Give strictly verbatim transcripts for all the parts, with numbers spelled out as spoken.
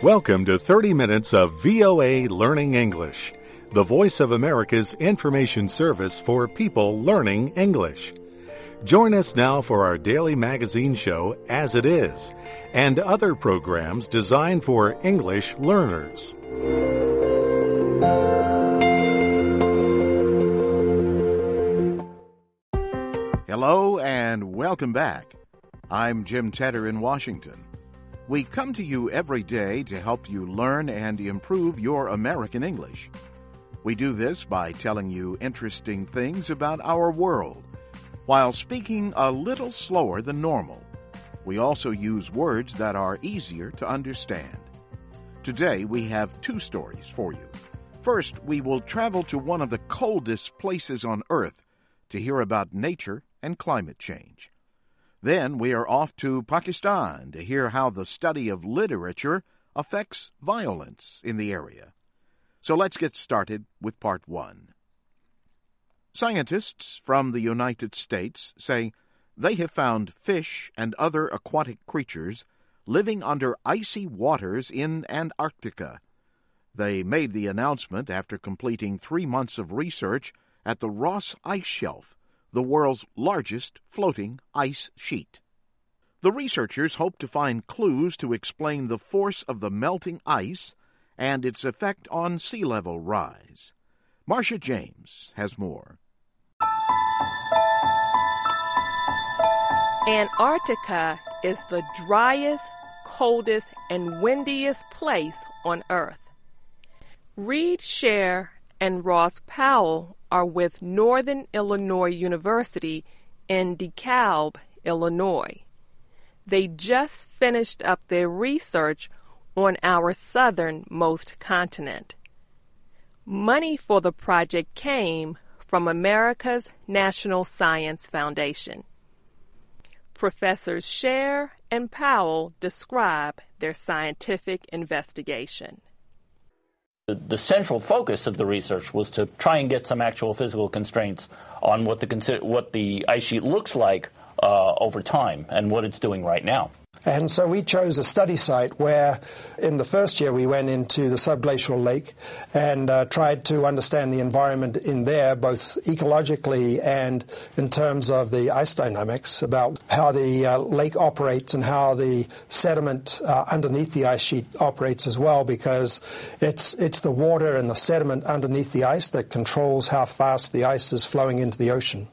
Welcome to thirty minutes of V O A Learning English, the voice of America's information service for people learning English. Join us now for our daily magazine show, As It Is, and other programs designed for English learners. Hello and welcome back. I'm Jim Tedder in Washington. We come to you every day to help you learn and improve your American English. We do this by telling you interesting things about our world, while speaking a little slower than normal. We also use words that are easier to understand. Today we have two stories for you. First, we will travel to one of the coldest places on Earth to hear about nature and climate change. Then we are off to Pakistan to hear how the study of literature affects violence in the area. So let's get started with part one. Scientists from the United States say they have found fish and other aquatic creatures living under icy waters in Antarctica. They made the announcement after completing three months of research at the Ross Ice Shelf, the world's largest floating ice sheet. The researchers hope to find clues to explain the force of the melting ice and its effect on sea level rise. Marcia James has more. Antarctica is the driest, coldest, and windiest place on Earth. Reed Scher and Ross Powell are with Northern Illinois University in DeKalb, Illinois. They just finished up their research on our southernmost continent. Money for the project came from America's National Science Foundation. Professors Scher and Powell describe their scientific investigation. The, the central focus of the research was to try and get some actual physical constraints on what the what the ice sheet looks like uh, over time and what it's doing right now. And so we chose a study site where in the first year we went into the subglacial lake and uh, tried to understand the environment in there, both ecologically and in terms of the ice dynamics, about how the uh, lake operates and how the sediment uh, underneath the ice sheet operates as well, because it's, it's the water and the sediment underneath the ice that controls how fast the ice is flowing into the ocean.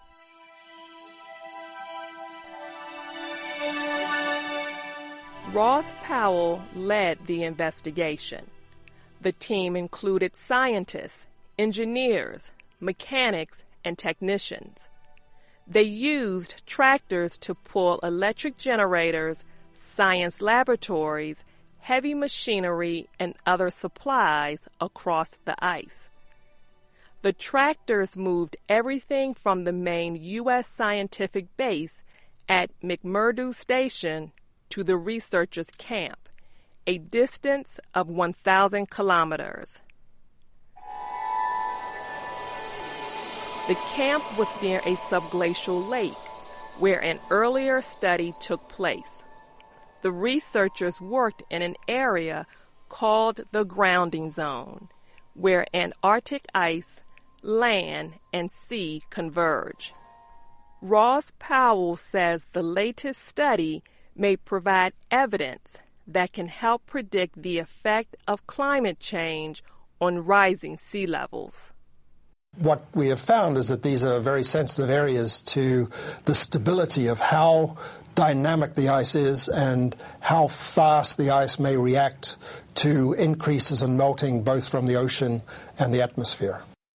Ross Powell led the investigation. The team included scientists, engineers, mechanics, and technicians. They used tractors to pull electric generators, science laboratories, heavy machinery, and other supplies across the ice. The tractors moved everything from the main U S scientific base at McMurdo Station to the researchers' camp, a distance of one thousand kilometers. The camp was near a subglacial lake where an earlier study took place. The researchers worked in an area called the grounding zone, where Antarctic ice, land, and sea converge. Ross Powell says the latest study may provide evidence that can help predict the effect of climate change on rising sea levels. What we have found is that these are very sensitive areas to the stability of how dynamic the ice is and how fast the ice may react to increases in melting both from the ocean and the atmosphere.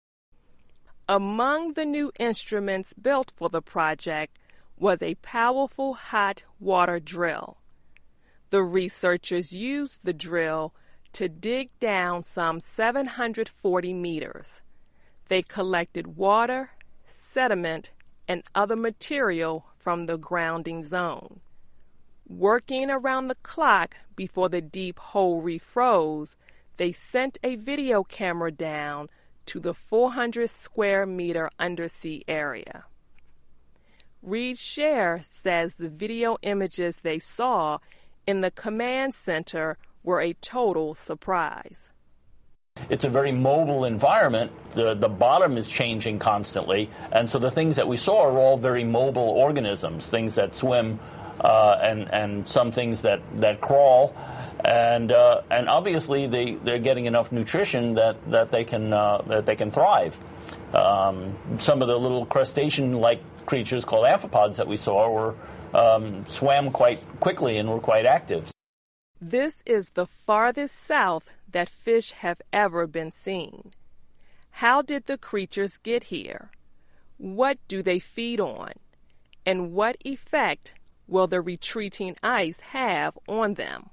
Among the new instruments built for the project was a powerful hot water drill. The researchers used the drill to dig down some seven hundred forty meters. They collected water, sediment, and other material from the grounding zone. Working around the clock before the deep hole refroze, they sent a video camera down to the four hundred square meter undersea area. Reed Scher says the video images they saw in the command center were a total surprise. It's a very mobile environment. The, the bottom is changing constantly, and so the things that we saw are all very mobile organisms, things that swim uh, and, and some things that, that crawl. And uh, and obviously they, they're getting enough nutrition that, that they can uh, that they can thrive. Um, some of the little crustacean-like creatures called amphipods that we saw were um, swam quite quickly and were quite active. This is the farthest south that fish have ever been seen. How did the creatures get here? What do they feed on? And what effect will the retreating ice have on them?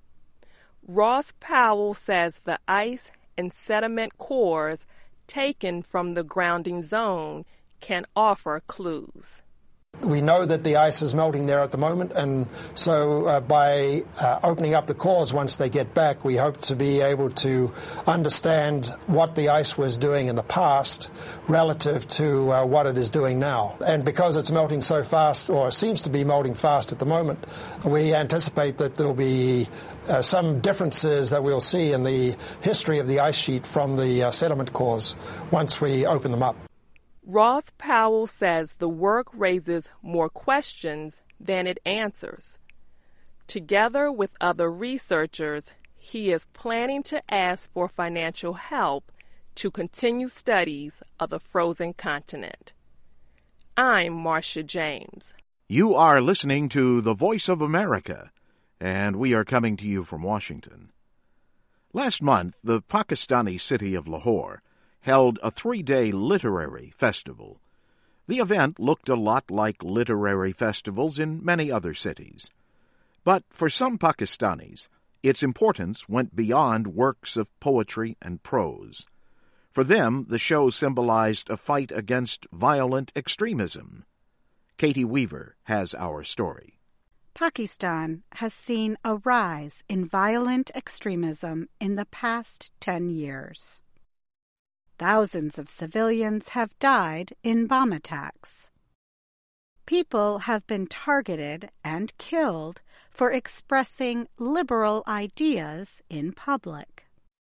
Ross Powell says the ice and sediment cores taken from the grounding zone can offer clues. We know that the ice is melting there at the moment, and so uh, by uh, opening up the cores once they get back, we hope to be able to understand what the ice was doing in the past relative to uh, what it is doing now. And because it's melting so fast, or seems to be melting fast at the moment, we anticipate that there will be uh, some differences that we'll see in the history of the ice sheet from the uh, sediment cores once we open them up. Ross Powell says the work raises more questions than it answers. Together with other researchers, he is planning to ask for financial help to continue studies of the frozen continent. I'm Marcia James. You are listening to The Voice of America, and we are coming to you from Washington. Last month, the Pakistani city of Lahore held a three-day literary festival. The event looked a lot like literary festivals in many other cities. But for some Pakistanis, its importance went beyond works of poetry and prose. For them, the show symbolized a fight against violent extremism. Katie Weaver has our story. Pakistan has seen a rise in violent extremism in the past ten years. Thousands of civilians have died in bomb attacks. People have been targeted and killed for expressing liberal ideas in public.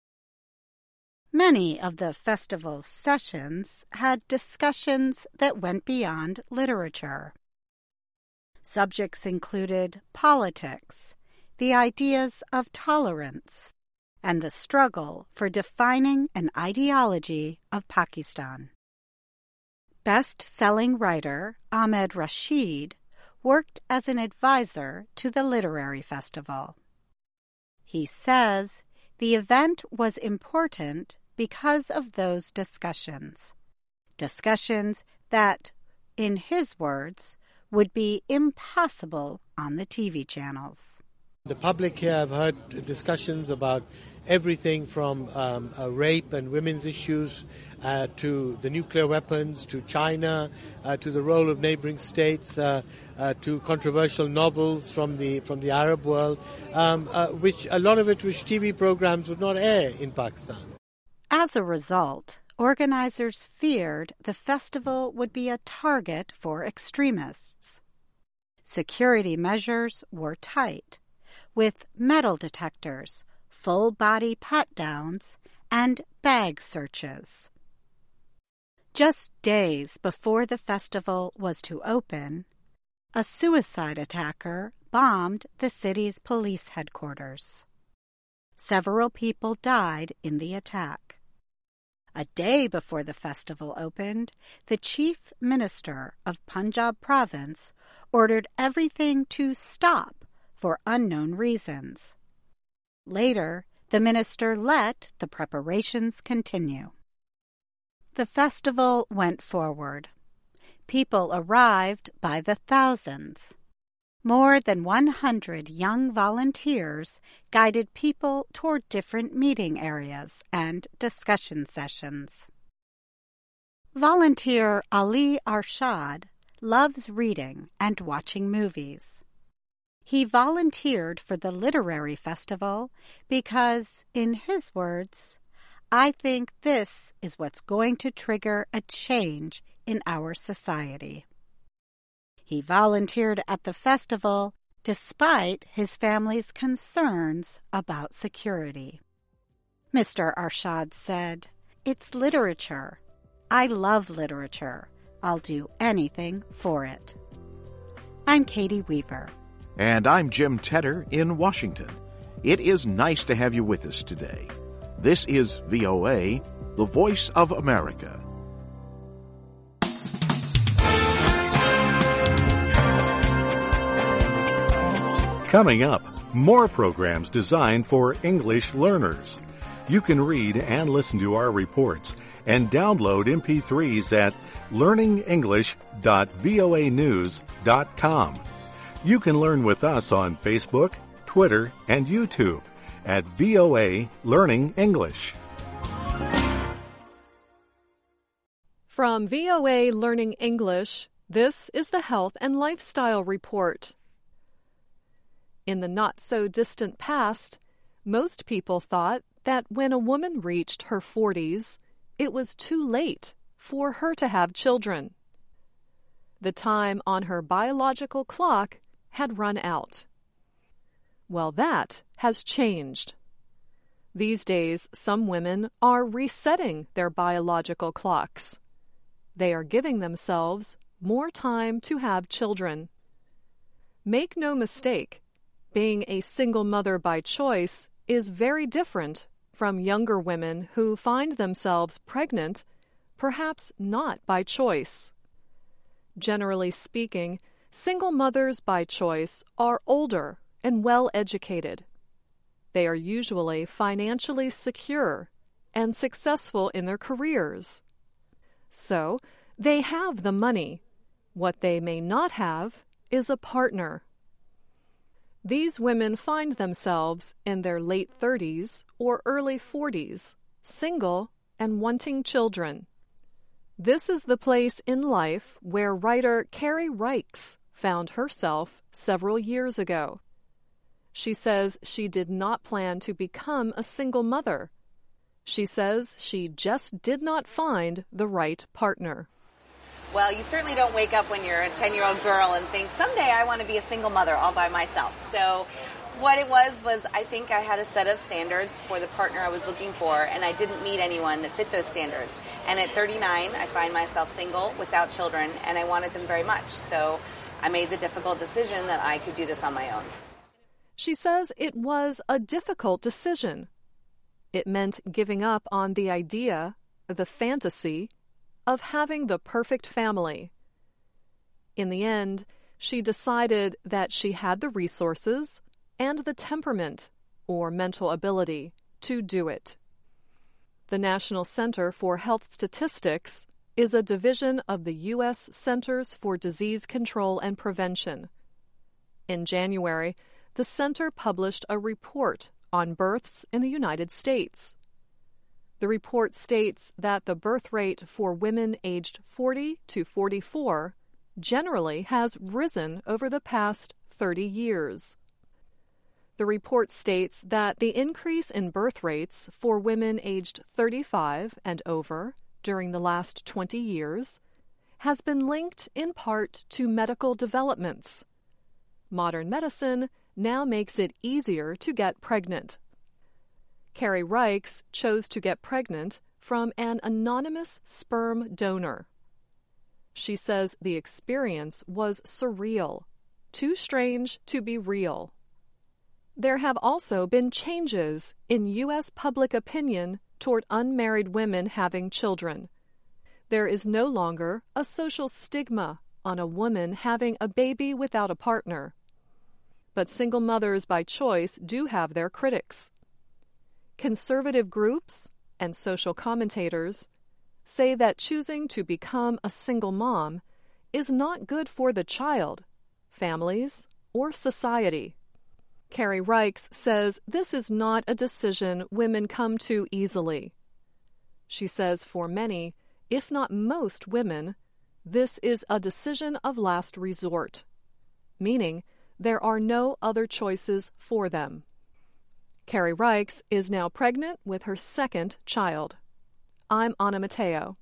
Many of the festival's sessions had discussions that went beyond literature. Subjects included politics, the ideas of tolerance, and the struggle for defining an ideology of Pakistan. Best-selling writer Ahmed Rashid worked as an advisor to the literary festival. He says the event was important because of those discussions, discussions that, in his words, would be impossible on the T V channels. The public here have heard discussions about everything from um, uh, rape and women's issues uh, to the nuclear weapons, to China, uh, to the role of neighboring states, uh, uh, to controversial novels from the from the Arab world, um, uh, which a lot of it which T V programs would not air in Pakistan. As a result, organizers feared the festival would be a target for extremists. Security measures were tight, with metal detectors, full-body pat-downs, and bag searches. Just days before the festival was to open, a suicide attacker bombed the city's police headquarters. Several people died in the attack. A day before the festival opened, the chief minister of Punjab province ordered everything to stop for unknown reasons. Later, the minister let the preparations continue. The festival went forward. People arrived by the thousands. More than one hundred young volunteers guided people toward different meeting areas and discussion sessions. Volunteer Ali Arshad loves reading and watching movies. He volunteered for the literary festival because, in his words, "I think this is what's going to trigger a change in our society." He volunteered at the festival despite his family's concerns about security. Mister Arshad said, "It's literature. I love literature. I'll do anything for it." I'm Katie Weaver. And I'm Jim Tedder in Washington. It is nice to have you with us today. This is V O A, the Voice of America. Coming up, more programs designed for English learners. You can read and listen to our reports and download M P threes at learning english dot voa news dot com. You can learn with us on Facebook, Twitter, and YouTube at V O A Learning English. From V O A Learning English, this is the Health and Lifestyle Report. In the not-so-distant past, most people thought that when a woman reached her forties, it was too late for her to have children. The time on her biological clock had run out. Well, that has changed. These days, some women are resetting their biological clocks. They are giving themselves more time to have children. Make no mistake, being a single mother by choice is very different from younger women who find themselves pregnant, perhaps not by choice. Generally speaking, single mothers by choice are older and well-educated. They are usually financially secure and successful in their careers. So, they have the money. What they may not have is a partner. These women find themselves in their late thirties or early forties, single and wanting children. This is the place in life where writer Carrie Rykes found herself several years ago. She says she did not plan to become a single mother. She says she just did not find the right partner. Well, you certainly don't wake up when you're a ten-year-old girl and think, someday I want to be a single mother all by myself. So what it was was I think I had a set of standards for the partner I was looking for, and I didn't meet anyone that fit those standards. And at thirty-nine, I find myself single without children, and I wanted them very much. So I made the difficult decision that I could do this on my own. She says it was a difficult decision. It meant giving up on the idea, the fantasy, of having the perfect family. In the end, she decided that she had the resources and the temperament, or mental ability, to do it. The National Center for Health Statistics is a division of the U S Centers for Disease Control and Prevention. In January, the center published a report on births in the United States. The report states that the birth rate for women aged forty to forty-four generally has risen over the past thirty years. The report states that the increase in birth rates for women aged thirty-five and over during the last twenty years has been linked in part to medical developments. Modern medicine now makes it easier to get pregnant. Carrie Rykes chose to get pregnant from an anonymous sperm donor. She says the experience was surreal, too strange to be real. There have also been changes in U S public opinion toward unmarried women having children. There is no longer a social stigma on a woman having a baby without a partner. But single mothers by choice do have their critics. Conservative groups and social commentators say that choosing to become a single mom is not good for the child, families, or society. Carrie Rykes says this is not a decision women come to easily. She says for many, if not most women, this is a decision of last resort, meaning there are no other choices for them. Carrie Rykes is now pregnant with her second child. I'm Anna Mateo.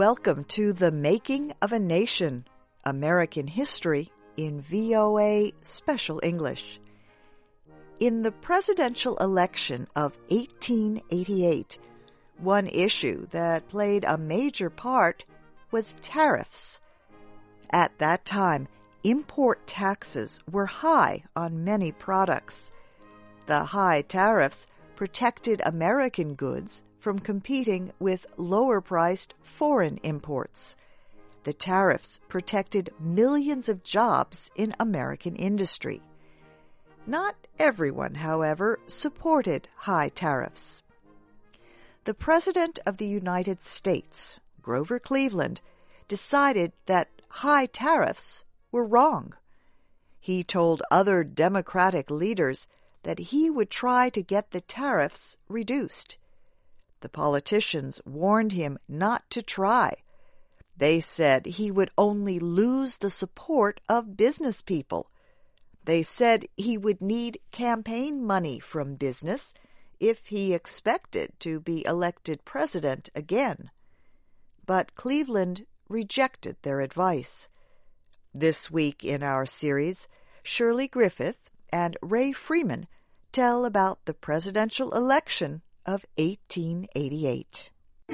Welcome to The Making of a Nation, American History in V O A Special English. In the presidential election of eighteen eighty-eight, one issue that played a major part was tariffs. At that time, import taxes were high on many products. The high tariffs protected American goods from competing with lower-priced foreign imports. The tariffs protected millions of jobs in American industry. Not everyone, however, supported high tariffs. The President of the United States, Grover Cleveland, decided that high tariffs were wrong. He told other Democratic leaders that he would try to get the tariffs reduced. The politicians warned him not to try. They said he would only lose the support of business people. They said he would need campaign money from business if he expected to be elected president again. But Cleveland rejected their advice. This week in our series, Shirley Griffith and Ray Freeman tell about the presidential election of eighteen eighty-eight.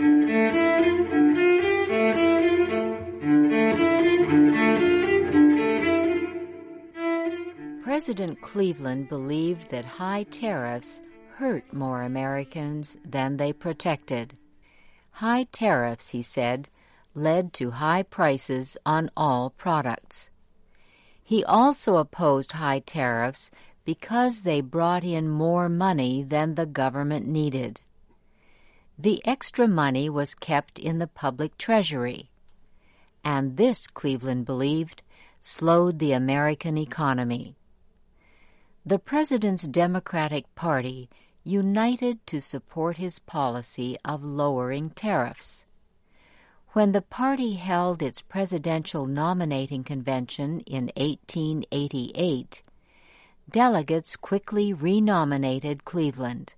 President Cleveland believed that high tariffs hurt more Americans than they protected. High tariffs, he said, led to high prices on all products. He also opposed high tariffs because they brought in more money than the government needed. The extra money was kept in the public treasury, and this, Cleveland believed, slowed the American economy. The president's Democratic Party united to support his policy of lowering tariffs. When the party held its presidential nominating convention in eighteen eighty-eight, delegates quickly renominated Cleveland.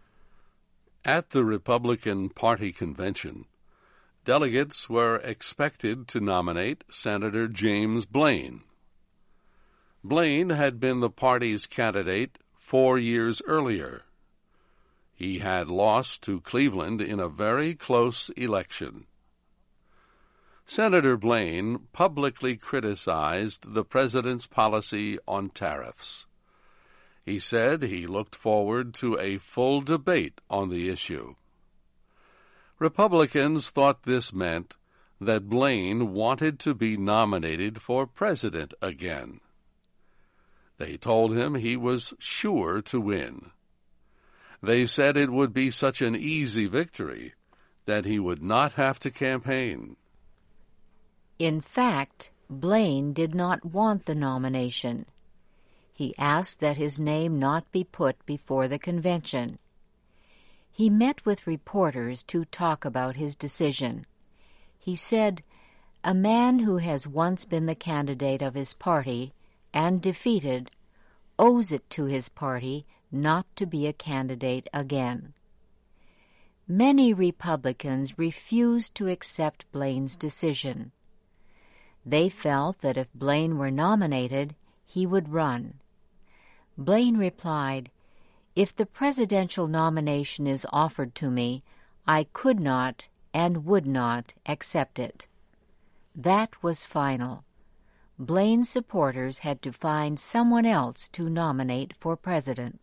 At the Republican Party convention, delegates were expected to nominate Senator James Blaine. Blaine had been the party's candidate four years earlier. He had lost to Cleveland in a very close election. Senator Blaine publicly criticized the president's policy on tariffs. He said he looked forward to a full debate on the issue. Republicans thought this meant that Blaine wanted to be nominated for president again. They told him he was sure to win. They said it would be such an easy victory that he would not have to campaign. In fact, Blaine did not want the nomination. He asked that his name not be put before the convention. He met with reporters to talk about his decision. He said, "A man who has once been the candidate of his party and defeated owes it to his party not to be a candidate again." Many Republicans refused to accept Blaine's decision. They felt that if Blaine were nominated, he would run. Blaine replied, "If the presidential nomination is offered to me, I could not and would not accept it." That was final. Blaine's supporters had to find someone else to nominate for president.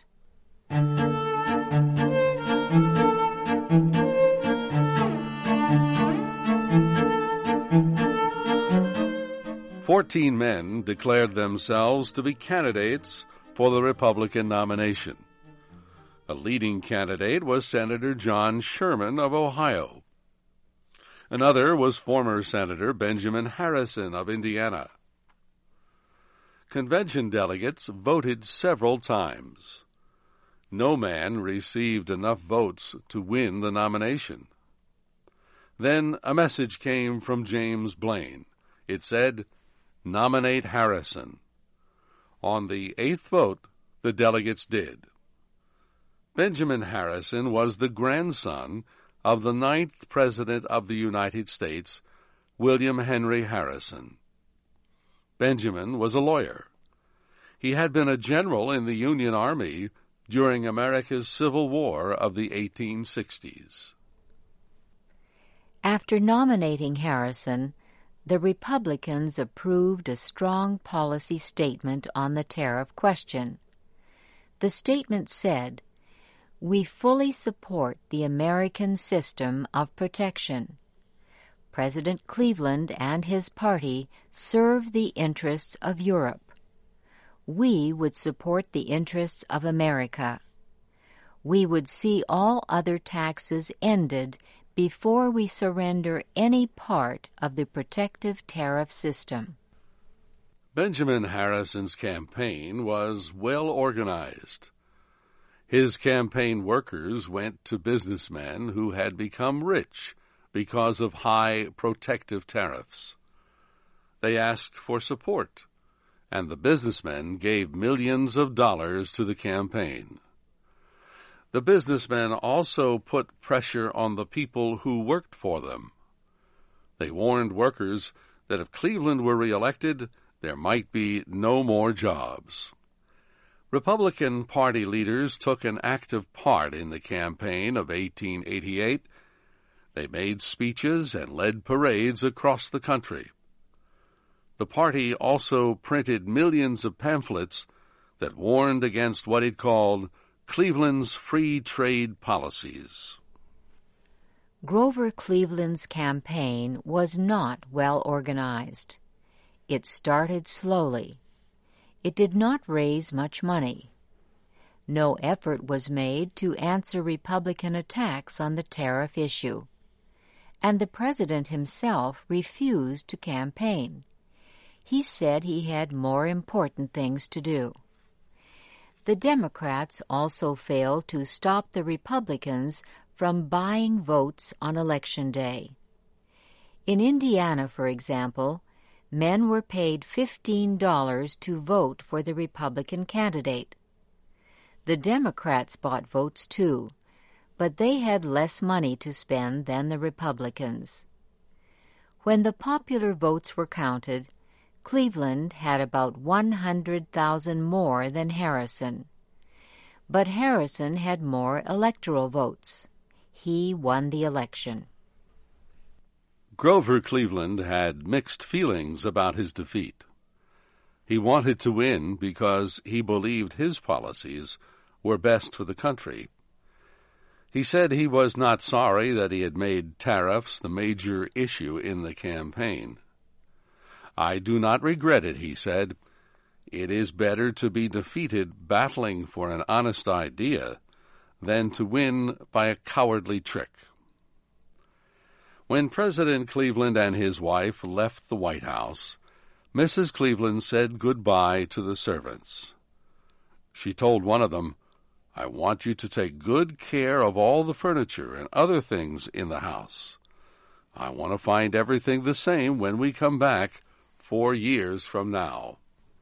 Fourteen men declared themselves to be candidates for the Republican nomination. A leading candidate was Senator John Sherman of Ohio. Another was former Senator Benjamin Harrison of Indiana. Convention delegates voted several times. No man received enough votes to win the nomination. Then a message came from James Blaine. It said, "Nominate Harrison." On the eighth vote, the delegates did. Benjamin Harrison was the grandson of the ninth President of the United States, William Henry Harrison. Benjamin was a lawyer. He had been a general in the Union Army during America's Civil War of the eighteen sixties. After nominating Harrison, the Republicans approved a strong policy statement on the tariff question. The statement said, "We fully support the American system of protection. President Cleveland and his party serve the interests of Europe. We would support the interests of America. We would see all other taxes ended before we surrender any part of the protective tariff system." Benjamin Harrison's campaign was well organized. His campaign workers went to businessmen who had become rich because of high protective tariffs. They asked for support, and the businessmen gave millions of dollars to the campaign. The businessmen also put pressure on the people who worked for them. They warned workers that if Cleveland were reelected, there might be no more jobs. Republican Party leaders took an active part in the campaign of eighteen eighty-eight. They made speeches and led parades across the country. The party also printed millions of pamphlets that warned against what it called Cleveland's free trade policies. Grover Cleveland's campaign was not well organized. It started slowly. It did not raise much money. No effort was made to answer Republican attacks on the tariff issue. And the president himself refused to campaign. He said he had more important things to do. The Democrats also failed to stop the Republicans from buying votes on Election Day. In Indiana, for example, men were paid fifteen dollars to vote for the Republican candidate. The Democrats bought votes too, but they had less money to spend than the Republicans. When the popular votes were counted, Cleveland had about one hundred thousand more than Harrison. But Harrison had more electoral votes. He won the election. Grover Cleveland had mixed feelings about his defeat. He wanted to win because he believed his policies were best for the country. He said he was not sorry that he had made tariffs the major issue in the campaign. "I do not regret it," he said. "It is better to be defeated battling for an honest idea than to win by a cowardly trick." When President Cleveland and his wife left the White House, Missus Cleveland said goodbye to the servants. She told one of them, "I want you to take good care of all the furniture and other things in the house. I want to find everything the same when we come back four years from now."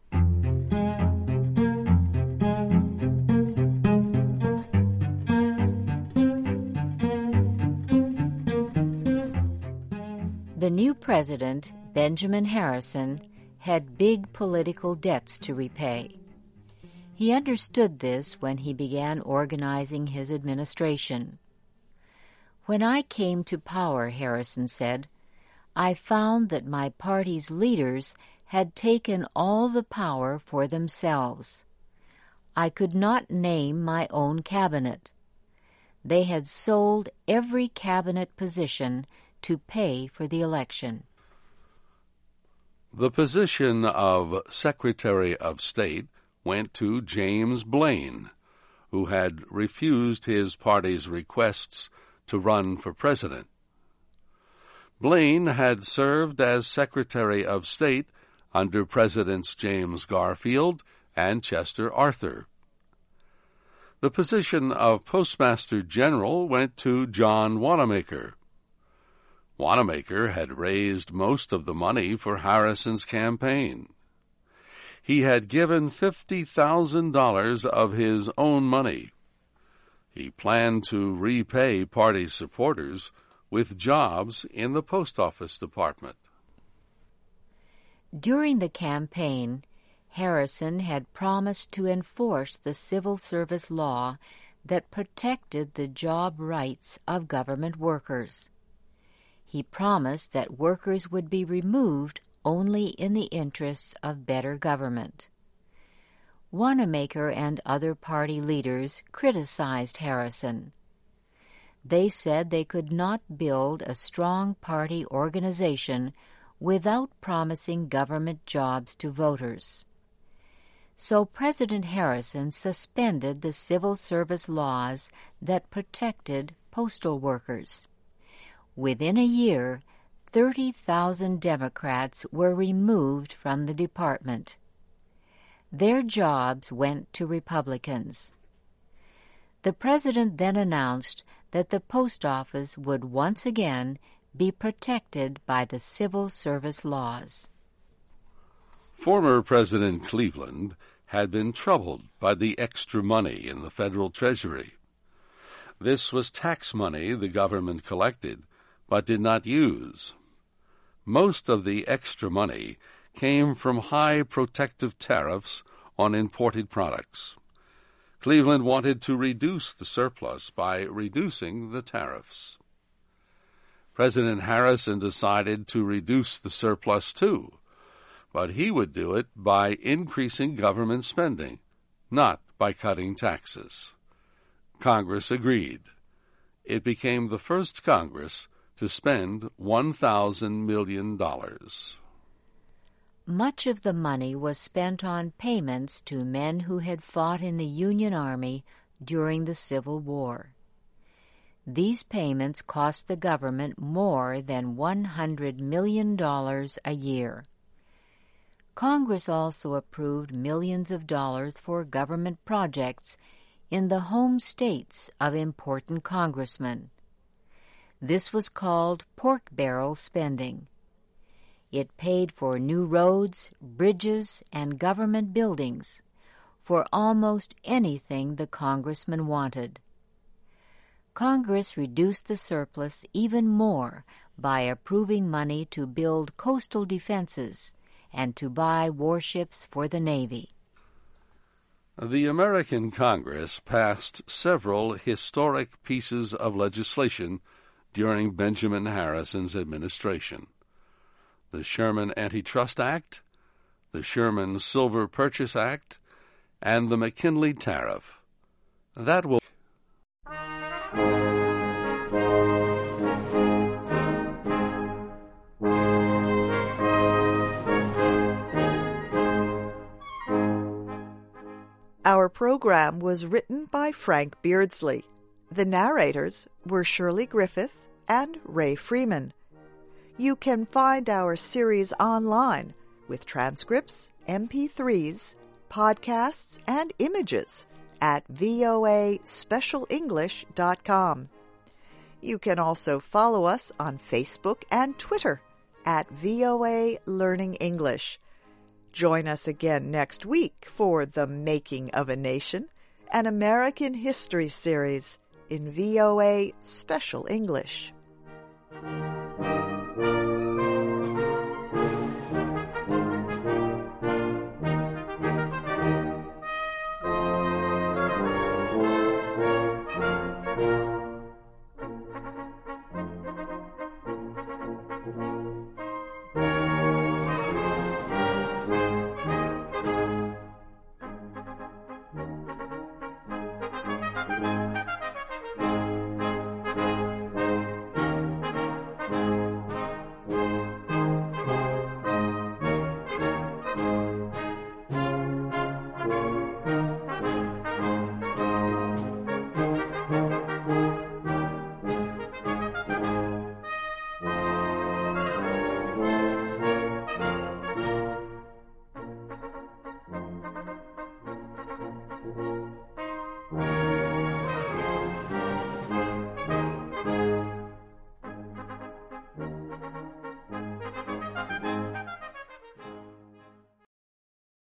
The new president, Benjamin Harrison, had big political debts to repay. He understood this when he began organizing his administration. "When I came to power," Harrison said, "I found that my party's leaders had taken all the power for themselves. I could not name my own cabinet. They had sold every cabinet position to pay for the election." The position of Secretary of State went to James Blaine, who had refused his party's requests to run for president. Blaine had served as Secretary of State under Presidents James Garfield and Chester Arthur. The position of Postmaster General went to John Wanamaker. Wanamaker had raised most of the money for Harrison's campaign. He had given fifty thousand dollars of his own money. He planned to repay party supporters with jobs in the post office department. During the campaign, Harrison had promised to enforce the civil service law that protected the job rights of government workers. He promised that workers would be removed only in the interests of better government. Wanamaker and other party leaders criticized Harrison. They said they could not build a strong party organization without promising government jobs to voters. So President Harrison suspended the civil service laws that protected postal workers. Within a year, thirty thousand Democrats were removed from the department. Their jobs went to Republicans. The president then announced that the post office would once again be protected by the civil service laws. Former President Cleveland had been troubled by the extra money in the federal treasury. This was tax money the government collected but did not use. Most of the extra money came from high protective tariffs on imported products. Cleveland wanted to reduce the surplus by reducing the tariffs. President Harrison decided to reduce the surplus too, but he would do it by increasing government spending, not by cutting taxes. Congress agreed. It became the first Congress to spend one thousand million dollars. Much of the money was spent on payments to men who had fought in the Union Army during the Civil War. These payments cost the government more than one hundred million dollars a year. Congress also approved millions of dollars for government projects in the home states of important congressmen. This was called pork barrel spending. It paid for new roads, bridges, and government buildings, for almost anything the congressman wanted. Congress reduced the surplus even more by approving money to build coastal defenses and to buy warships for the Navy. The American Congress passed several historic pieces of legislation during Benjamin Harrison's administration. The Sherman Antitrust Act, the Sherman Silver Purchase Act, and the McKinley Tariff. That will Our program was written by Frank Beardsley. The narrators were Shirley Griffith and Ray Freeman. You can find our series online with transcripts, M P threes, podcasts, and images at voa special english dot com. You can also follow us on Facebook and Twitter at V O A Learning English. Join us again next week for The Making of a Nation, an American history series in V O A Special English.